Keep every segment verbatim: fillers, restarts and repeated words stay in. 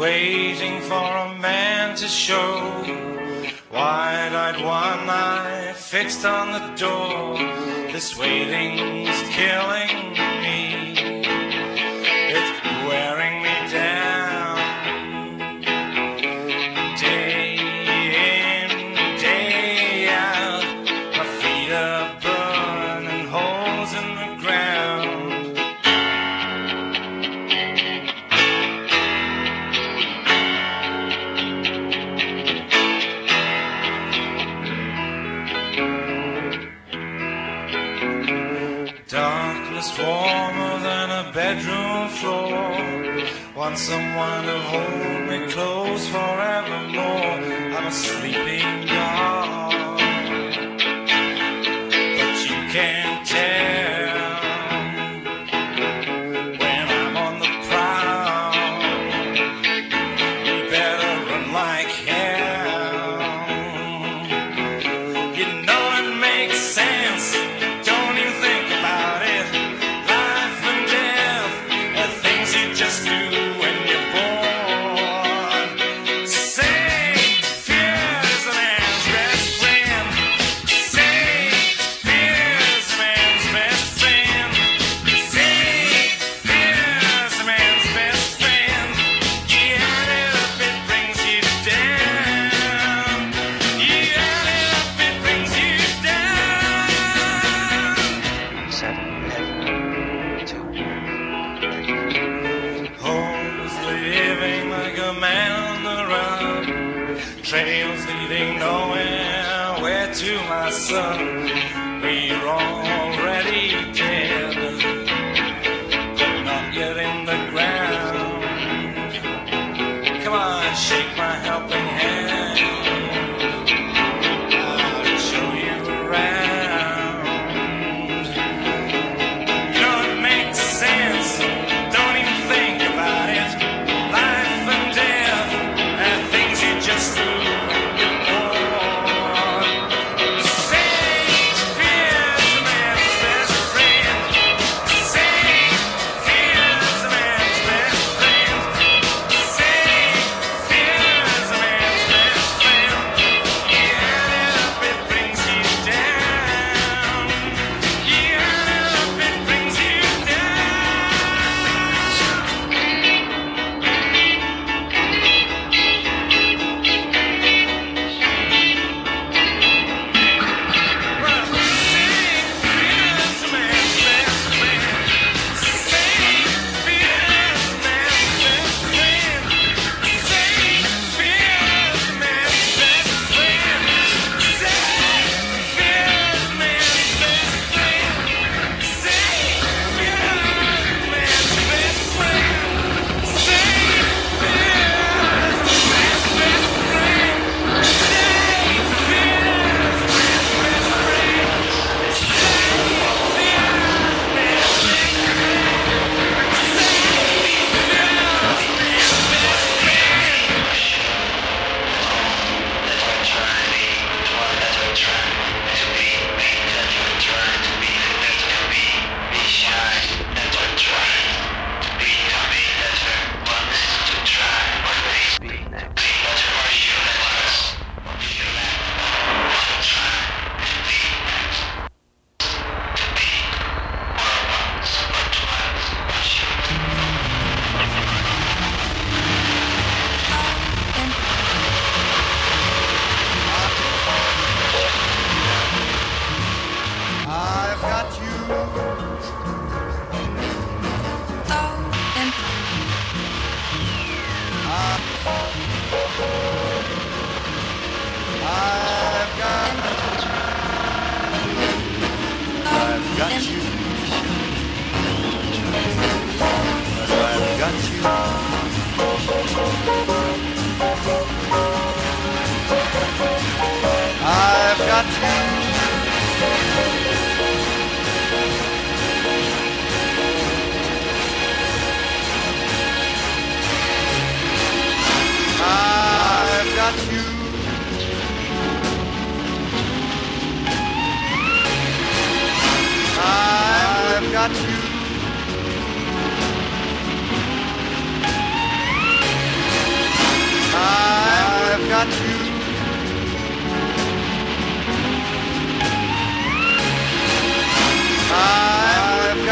waiting for a man to show. Wide-eyed, one eye fixed on the door. This waiting's killing me. It's wearing me down. Day in, day out. My feet are burning holes in the ground. Darkness warmer than a bedroom floor. Want someone to hold me close forevermore. I'm a sleeping dog, but you can't tell when I'm on the prowl. You better run like hell. You know it makes sense. Don't even think about it. Life and death are things you just do when you're born. Say fear is a man's best friend. Say fear is a man's best friend. Say fear is a man's best friend. You add it up, it brings you down. You add it up, it brings you down. Seven, two, Homes living like a man on the run. Trails leading nowhere. Where to, my son? We're already dead, but not yet in the ground. Come on, shake my helping hand. I'll show you around. You know it makes sense. Don't even think about it. Life and death are things you just do when you're born. Say fear is a man's best friend. Say fear is a man's best friend. Say fear is a man's best friend. You add it up, it brings you down. You add it up, it brings you I've got you. I've got I've got you. I've got you. I've got you. I've got you. I've got you.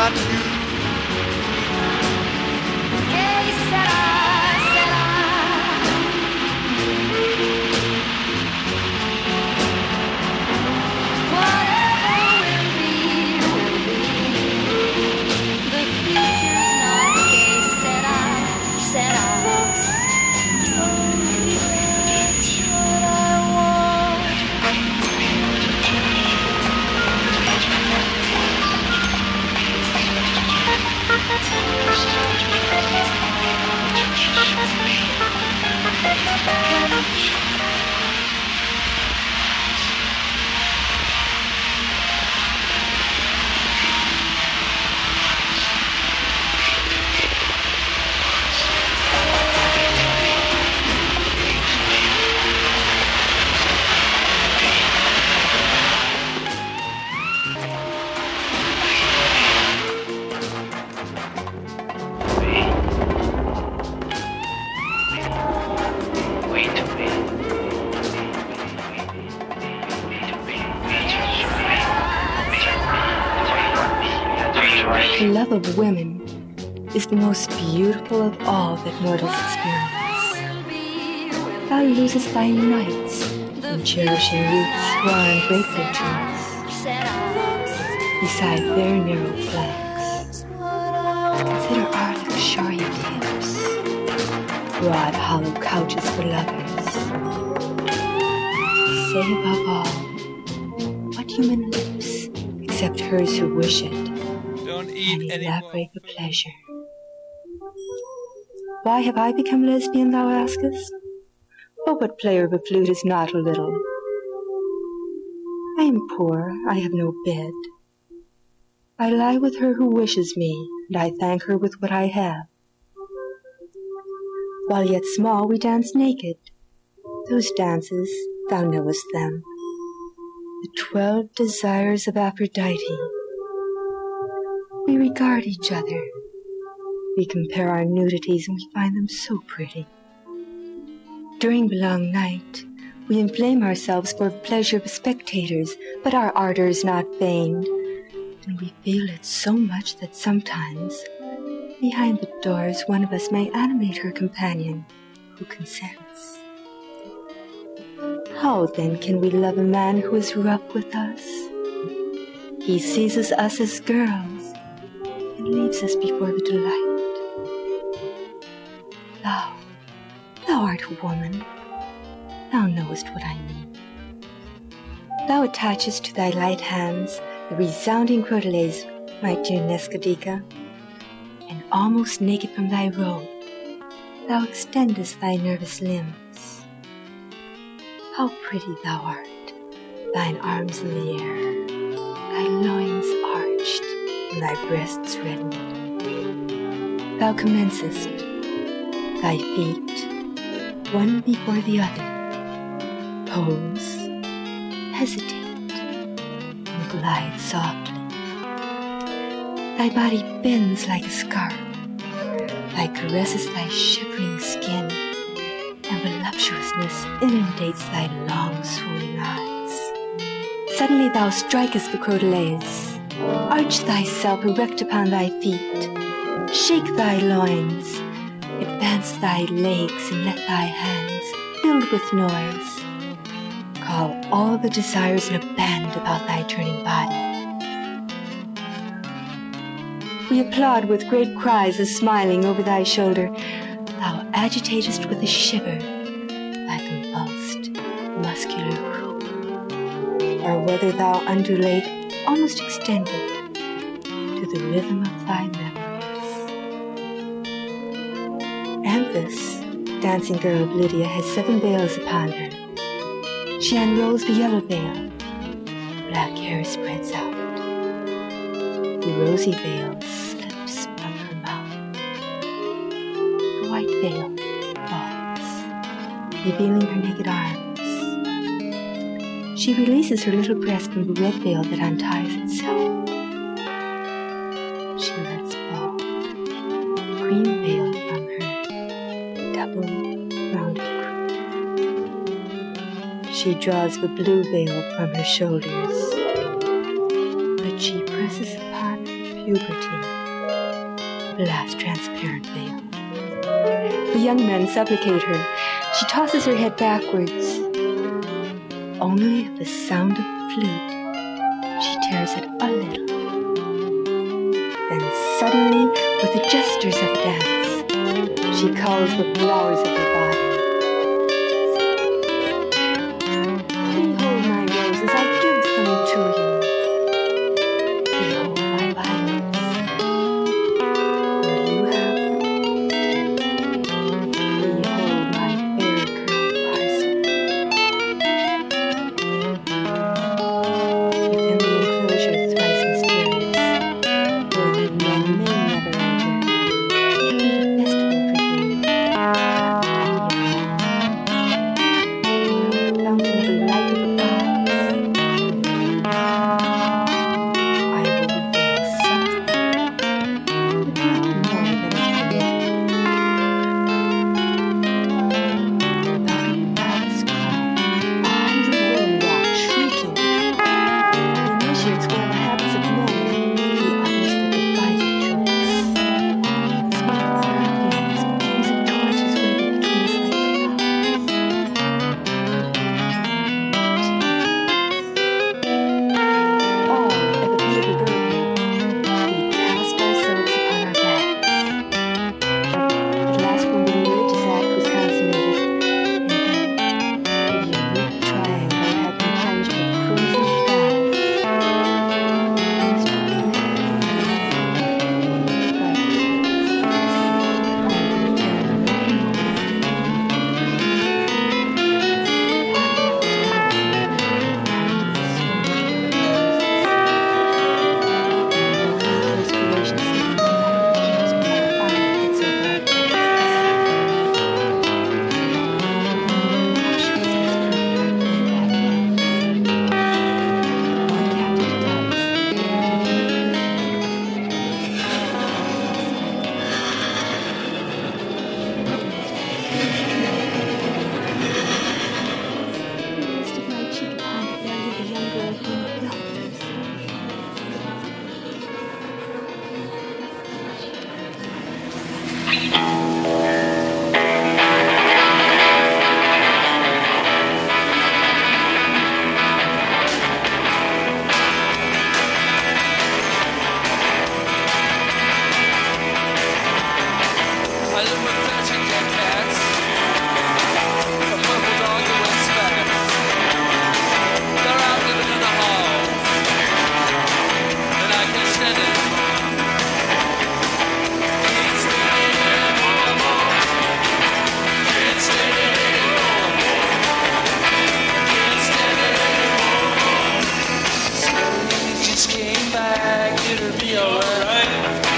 got you. Que será, será. Whatever will be, will be. The future's not que será, será. That's what I want. The love of women is the most beautiful of all that mortals experience. Thou losest thy nights in cherishing youths who are ungrateful to us, beside their narrow flanks. Consider our luxuriant hips, broad hollow couches for lovers. Say above all, what human lips, except hers who wish it, Don't can eat anymore. elaborate the pleasure? Why have I become lesbian, thou askest? Oh, what player of a flute is not a little? I am poor, I have no bed. I lie with her who wishes me, and I thank her with what I have. While yet small, we dance naked. Those dances, thou knowest them. The twelve desires of Aphrodite. We regard each other. We compare our nudities and we find them so pretty. During the long night, we inflame ourselves for the pleasure of spectators, but our ardor is not feigned, and we feel it so much that sometimes, behind the doors, one of us may animate her companion, who consents. How then can we love a man who is rough with us? He seizes us as girls, and leaves us before the delight. Thou, thou art a woman. Thou knowest what I mean. Thou attachest to thy light hands the resounding crotales, my dear Nescadica, and almost naked from thy robe, thou extendest thy nervous limbs. How pretty thou art, thine arms in the air, thy loins arched, and thy breasts reddened. Thou commencest, thy feet, one before the other, pose, hesitate, and glide softly. Thy body bends like a scarf, thy caresses thy shivering skin, and voluptuousness inundates thy long swollen eyes. Suddenly thou strikest the crotales. Arch thyself erect upon thy feet. Shake thy loins. Advance thy legs and let thy hands, filled with noise, call all the desires in a band about thy turning body. We applaud with great cries as smiling over thy shoulder, thou agitatest with a shiver thy convulsed, muscular croup, or whether thou undulate, almost extended, to the rhythm of thy memories. Anthus, dancing girl of Lydia, has seven veils upon her. She unrolls the yellow veil. Black hair spreads out. The rosy veil slips from her mouth. The white veil falls, revealing her naked arms. She releases her little breast from the red veil that unties itself. She lets fall the green veil from her double-rounded crown. She draws the blue veil from her shoulders, but she presses upon her puberty, the last transparent veil. The young men supplicate her. She tosses her head backwards. Only at the sound of the flute, she tears it a little. Then suddenly, with the gestures of a dance, she calls the flowers of her body. Behold my roses, I give them to you. Behold my violets. Will you have them? Behold my fair curled parsley. Within the enclosure thrice mysterious, where the men may never enter, it will be a festival for you. The fountain of the light of the gods. I will reveal something, but not more than is permitted. Without a vast crowd, a hundred women walk shrieking. The initiates wear the habits of men, the others the divided jokes. Small perfumes, beams of torches waving between slight flowers. All at the beat of the burden, we cast ourselves upon our backs. At last, when the religious act was consummated, and then the unique triangle had been punched with crimson baths, things took place. But I will tell no more. Rested my cheek upon the belly of the young girl who loved herself. I live with thirteen dead cats, a purple dog that wears spats. They're out living in the halls, and I can't stand it. Can't stand it anymore. Can't stand it anymore. Can't stand it anymore. So you just came back, it'll be alright.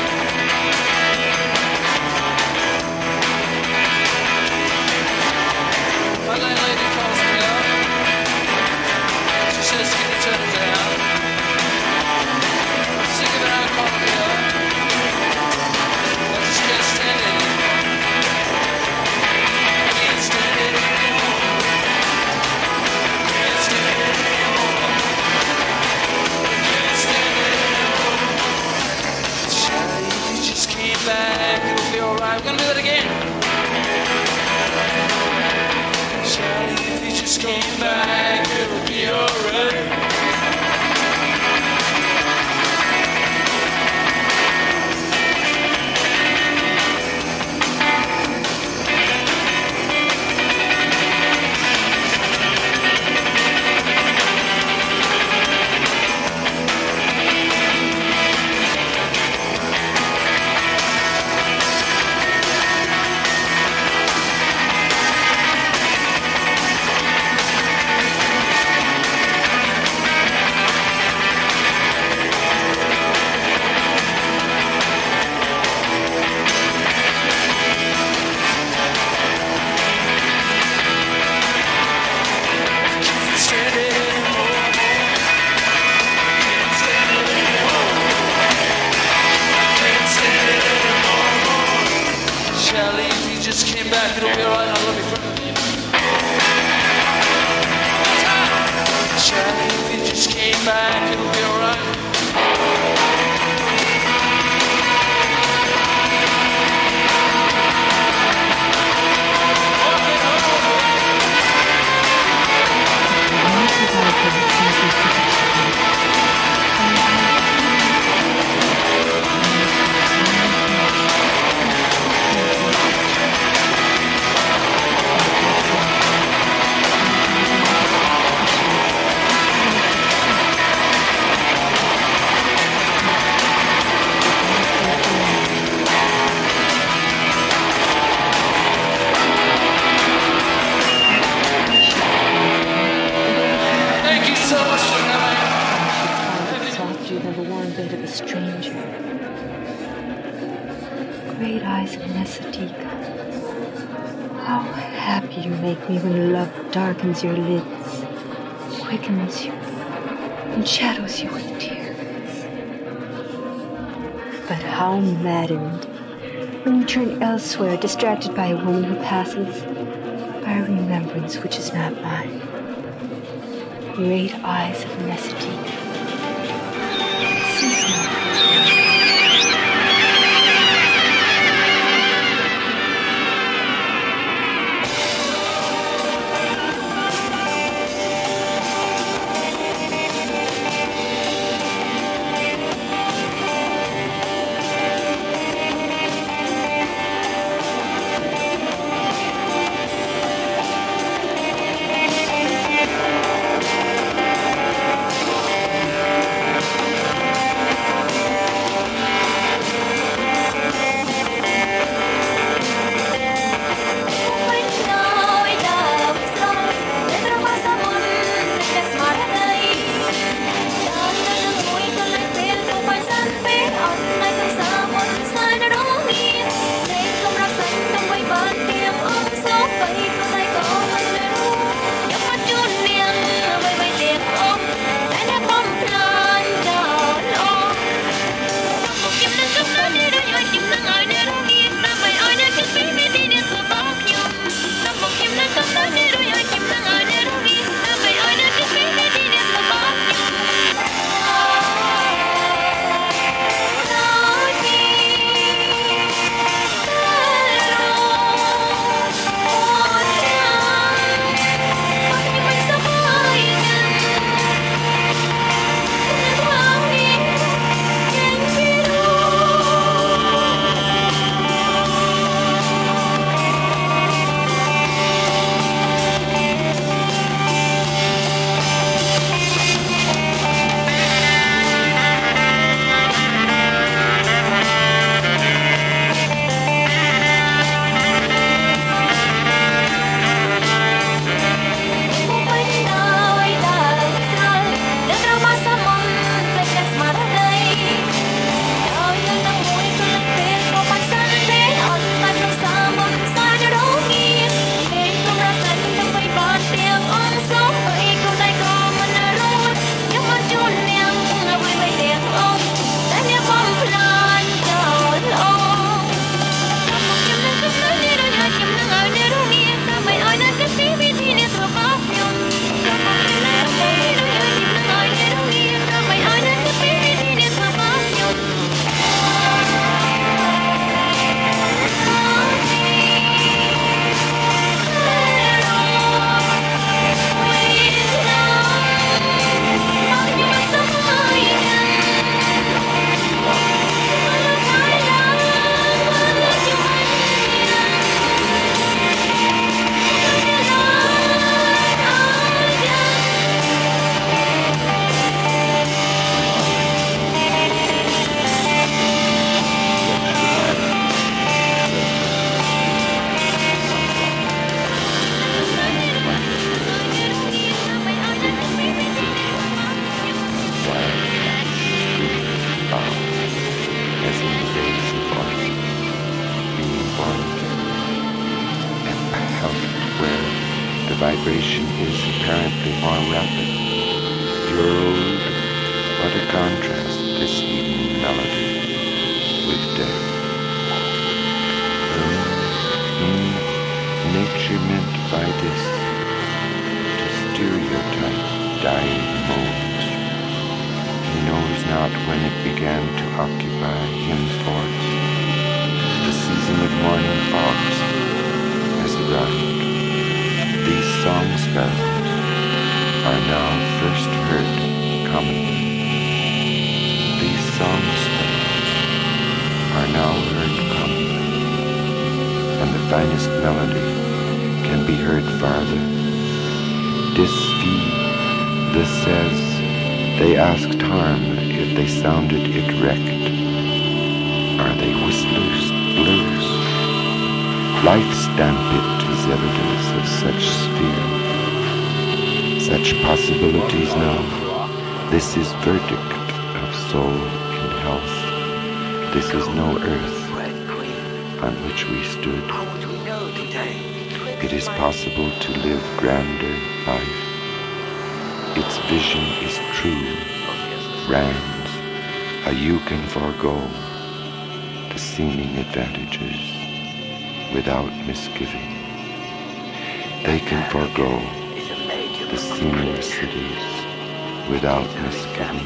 My landlady calls me up. She says, can you turn it down? I'm sick of her calling me up. I just can't stand it anymore. Can't stand it anymore. Can't stand it anymore. Can't stand it anymore. Shawty, if you just came back, it'll be alright. We're gonna do that again. Shawty, if you just came back, it'll be alright. great eyes of Nessatika. How happy you make me when love darkens your lids, quickens you, and shadows you with tears. But how maddened when you turn elsewhere, distracted by a woman who passes, by a remembrance which is not mine. Great eyes of Nessatika. Cease not. vibration is apparently more rapid. Your old, what a contrast, this evening melody with death. Mm, mm, nature meant by this to stereotype dying moans. He knows not when it began to occupy him thoughts. The season of morning fogs has arrived. These song spells are now first heard commonly. These song spells are now heard commonly, and the finest melody can be heard farther. This fee, this says, they asked harm if they sounded it wrecked. Are they whistlers, blurs? Life stamp it is evidence of such sphere, such possibilities now. This is verdict of soul in health. This is no earth. on which we stood. It is possible to live grander life. Its vision is true. Rands, a you can forego the seeming advantages without misgiving. They can forego the seeming cities without misgiving.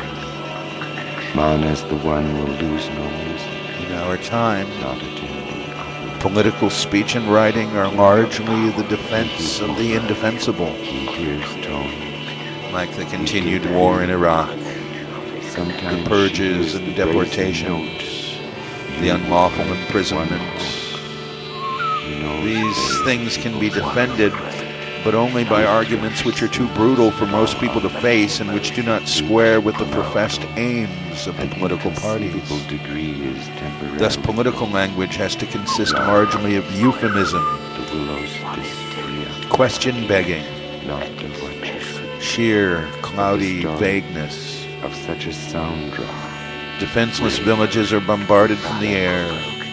Man as the one will lose no music, In our time, not attending outward. political speech and writing are largely the defense of the indefensible, He hears tones, like the continued war in Iraq, sometimes the purges she and hears the bracing deportations, note. the unlawful imprisonments. He knows These things can be defended, but only by arguments which are too brutal for most people to face and which do not square with the professed aims of the political parties. conceivable degree is temporary. Thus, political language has to consist largely of euphemism, The willows dysphoria, question begging, not of what you see, sheer, cloudy vagueness. of such a sound drop. Defenseless villages are bombarded from the air,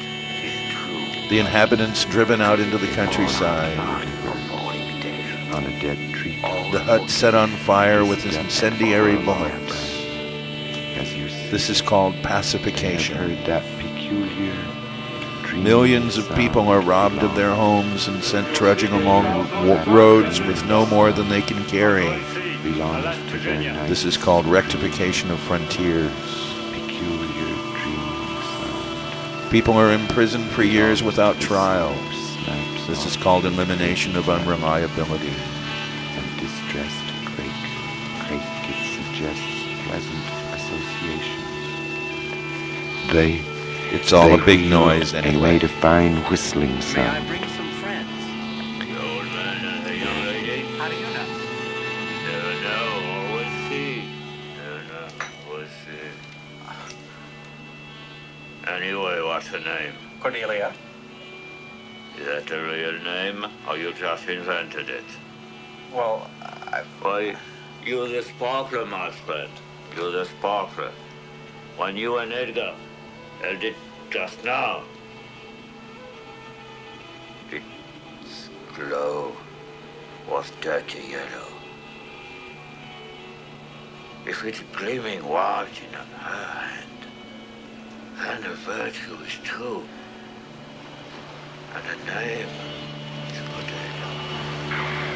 the inhabitants driven out into the countryside, On a dead tree, the hut set on fire with incendiary bullets. as you see, This is called I have pacification. heard that peculiar dreamy Millions of sound people are robbed of their homes and sent trudging along w- roads with no more than they can carry. belongs to their night. This is called rectification of frontiers. peculiar dreaming sound. People are imprisoned for years without trial. Snaps This is off called elimination of unreliability. and distressed crake. Crake, it suggests pleasant associations. They It's all they a big wheeled noise and anyway. made a fine whistling sound. some friends? The old man and the young lady? How do you know? Never know, always see. Never know, always see. Anyway, what's her name? Cornelia. Is that the real name, or you just invented it? Well, I... Why, you're the sparkler, my friend. You're the sparkler. When you and Edgar held it just now, its glow was dirty yellow. If it's gleaming white in her hand, then the virtue is true, and the name is Cordelia.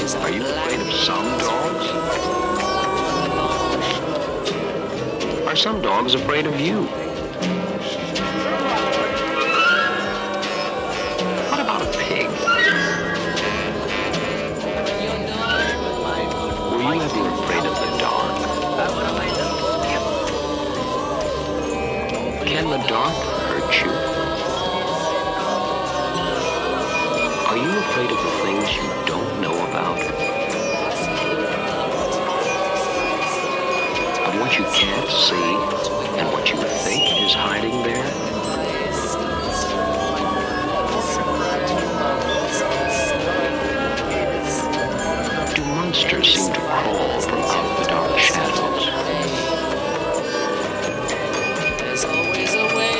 Are you afraid of some dogs? Are some dogs afraid of you? What about a pig? Were you ever afraid of the dark? Can the dark hurt you? Are you afraid of the things you don't know about? Of what you can't see and what you think is hiding there? Do monsters seem to crawl from out the dark shadows? There's always a way.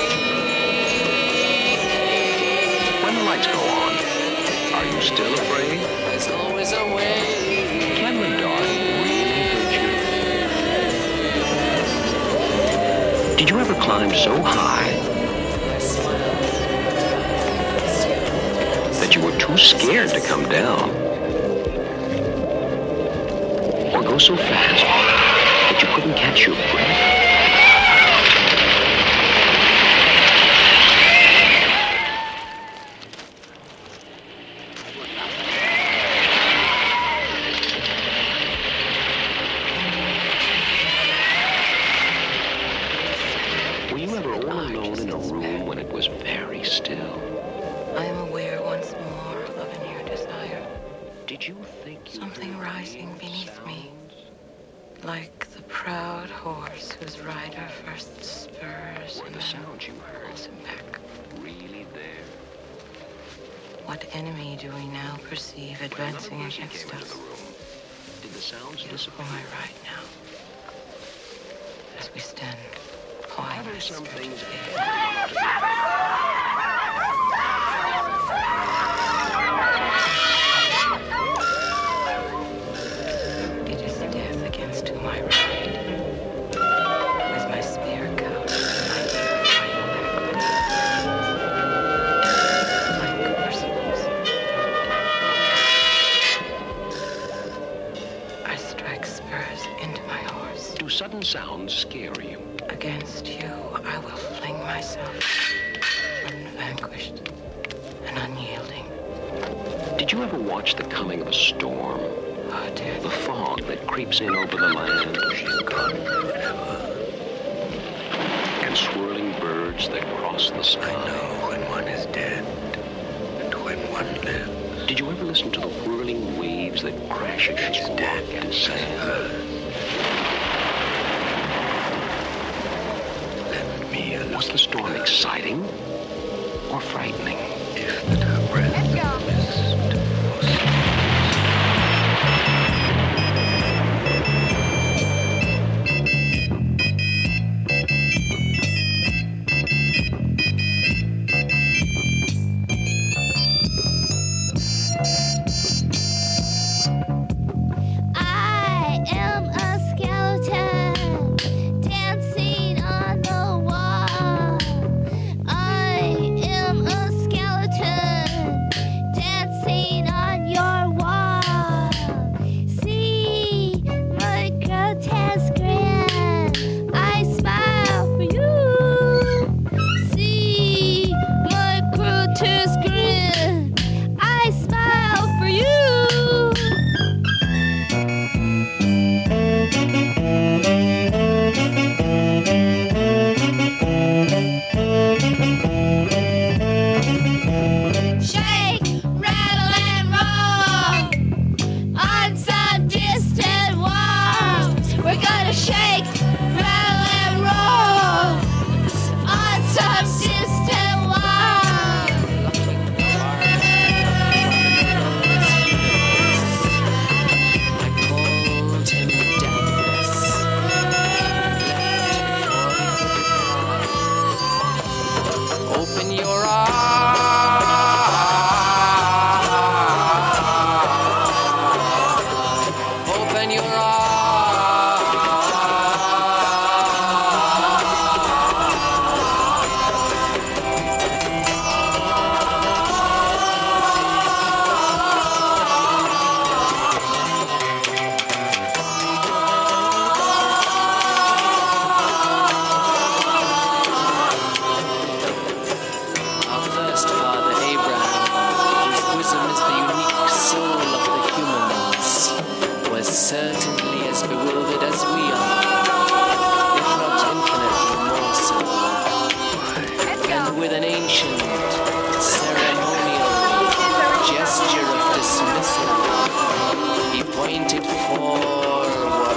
When the lights go on, are you still afraid? There's always a way. Can the dark really hurt you? Did you ever climb so high that you were too scared to come down? Or go so fast that you couldn't catch your breath? Were you ever all alone in a room when it was very still? I am aware once more of a new desire. Did you think you Something heard rising any beneath me, sounds? like the proud horse whose rider first spurs Were and the then sounds you heard pulls him back. really there? What enemy do we now perceive When another advancing person against came into us? the room, did the sounds Who disappear? am I right now? As we stand Are there poised some to things the that air. ought to be It is death against whom I ride. With my spear couched behind the final back. Like Perseus. I strike spurs into my horse. Do sudden sounds scare you? Against you, I will fling myself, unvanquished and unyielding. Did you ever watch the coming of a storm? Oh, dear. The fog that creeps in over the land? And swirling birds that cross the sky? I know when one is dead and when one lives. Did you ever listen to the whirling waves that crash against rock and sand? Lend me a Was the storm exciting or frightening? if that her breath Let's go. mist I am a skeleton dancing on the wall. I am a skeleton dancing pointed forward.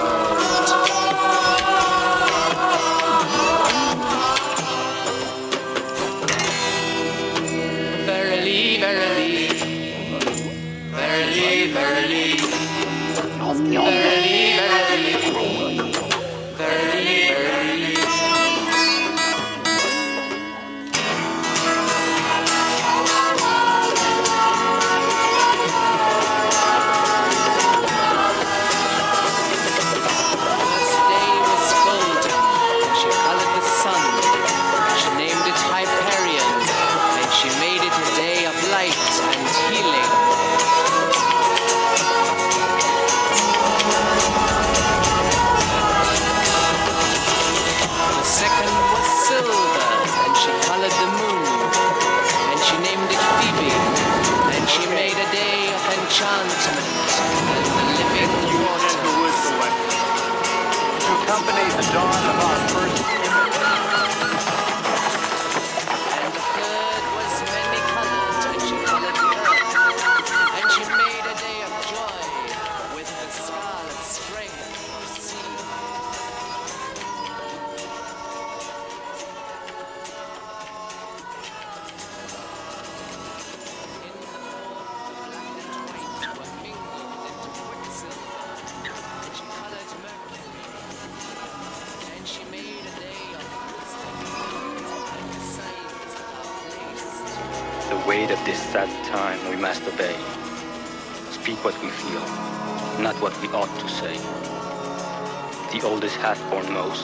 Verily, verily, verily, verily, verily, verily, verily, verily. The dawn of our first image. And the third was many colored, and she colored the earth, and she made a day of joy with her scarlet string of sea. In the north, black and white were mingled into quicksilver, and she colored mercury. And she made a day of wisdom and the signs that are placed. The weight of this sad time we must obey. Speak what we feel, not what we ought to say. The oldest hath borne most.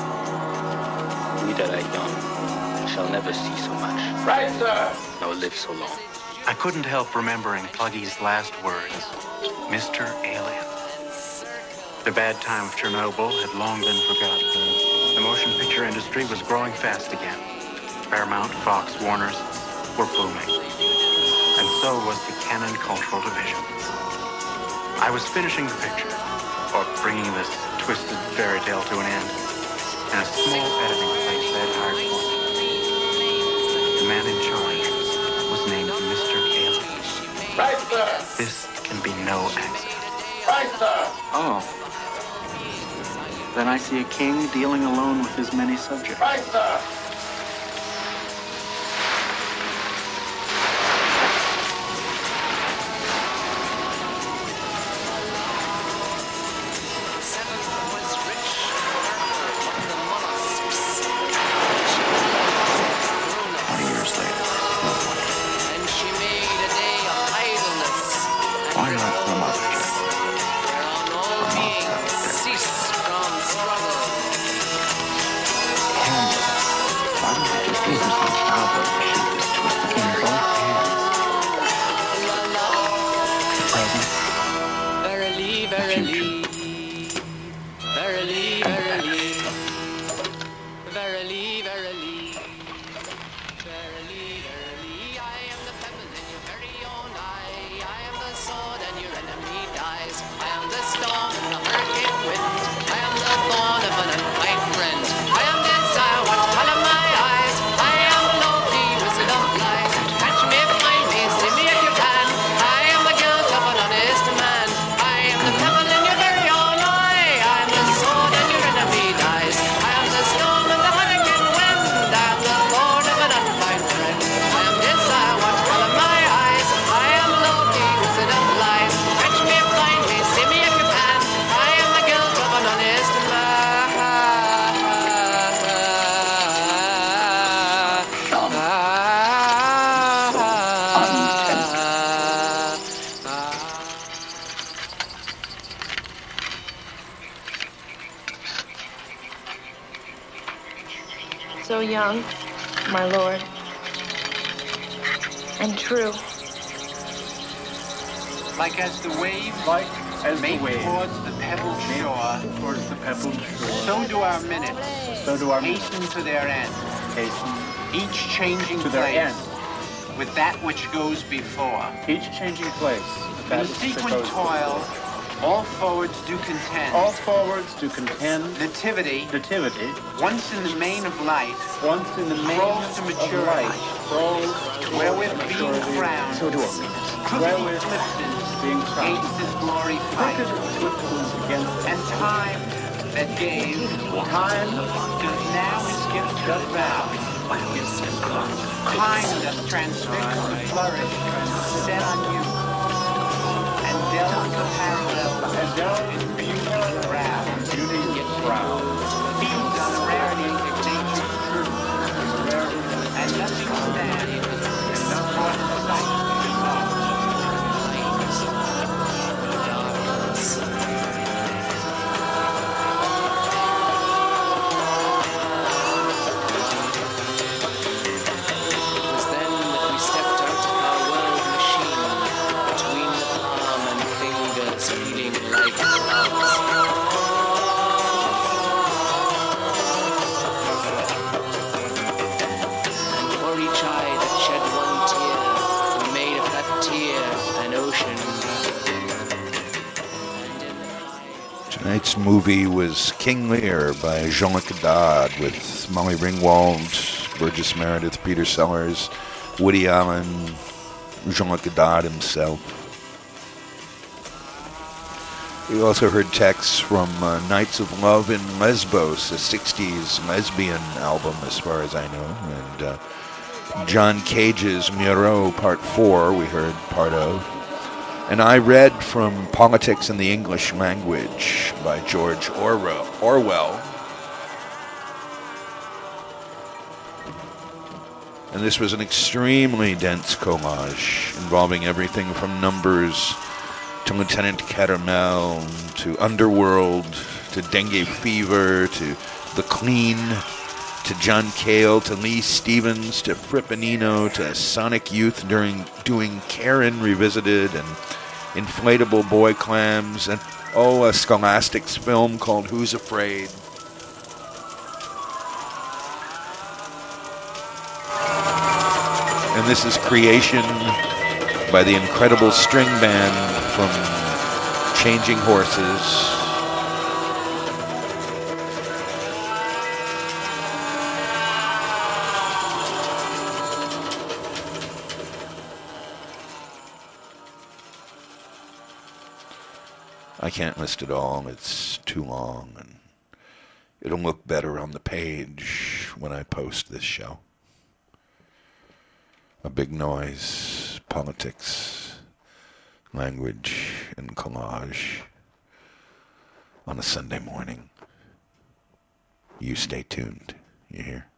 We that are young shall never see so much. Right, sir. Nor live so long. I couldn't help remembering Pluggy's last words, Mister Alien. The bad time of Chernobyl had long been forgotten. The motion picture industry was growing fast again. Paramount, Fox, Warner's were booming. And so was the Canon Cultural Division. I was finishing the picture, or bringing this twisted fairy tale to an end, in a small editing place they had hired for me. The man in charge was named Mister Alien. Right, sir. This can be no accident. Right, sir. Oh. Then I see a king dealing alone with his many subjects. Right, sir. Twenty years later, no wonder. And she made a day of idleness. Why not some other day? Whereon all beings cease from struggle. Handle. Why don't you just use this tablet to shoot this twist in both hands? Present. Verily, verily, verily, verily, verily, verily, verily, verily. I am the pebble in your very own eye. I am the sword and your enemy dies. I am the storm and the hurricane wind. I am the thorn of an unkind friend. I am desire, what color my eyes. I am Loki, wizard of lies. Catch me, find me, see me if you can. I am the guilt of an honest man. I am the pebble in your very own eye. I am the sword and your enemy dies. I am the storm and the hurricane wind. I am the thorn of an unkind friend. I am desire, what color my eyes. I am Loki, wizard of lies. Catch me, find me, see me if you can. I am the guilt of an honest So young, my lord, and true. Like as the wave, Like as make the wave. towards the pebbled shore, Towards the pebbled shore. so do our minutes So do our hasten to their end, hasten each changing to their place end. with that which goes before. Each changing place. In That the which sequent goes toil, before. all forwards do contend. All forwards do contend. Nativity, Nativity. once in the main of light, Once in the main Grows to of maturity. light, grows to wherewith being maturity. crowned, So do our minutes. crooked Wherewith eclipses being against his glory fight. And time that gave, time does now his gift does vow. Time that transfixed and flourished, set on you, and dealt the parallel as dealt in beauty and wrath, and beauty yet proud. Feeds on the rarity of nature's truth, and nothing stands, and no more sight is lost. Tonight's movie was King Lear by Jean-Luc Godard with Molly Ringwald, Burgess Meredith, Peter Sellers, Woody Allen, Jean-Luc Godard himself. We also heard texts from uh, Nights of Love in Lesbos, a sixties lesbian album as far as I know, and uh, John Cage's Miro Part four we heard part of. And I read from Politics in the English Language by George Orwell. Orwell. And this was an extremely dense collage involving everything from Numbers to Lieutenant Caramel to Underworld to Dengue Fever to The Clean to John Cale to Lee Stevens to Frippanino to Sonic Youth during doing Karen Revisited and Inflatable Boy Clams, and oh, a Scholastics film called Who's Afraid? And this is Creation by the incredible string band from Changing Horses. I can't list it all, it's too long, and it'll look better on the page when I post this show. A big noise, politics, language, and collage on a Sunday morning. You stay tuned, you hear?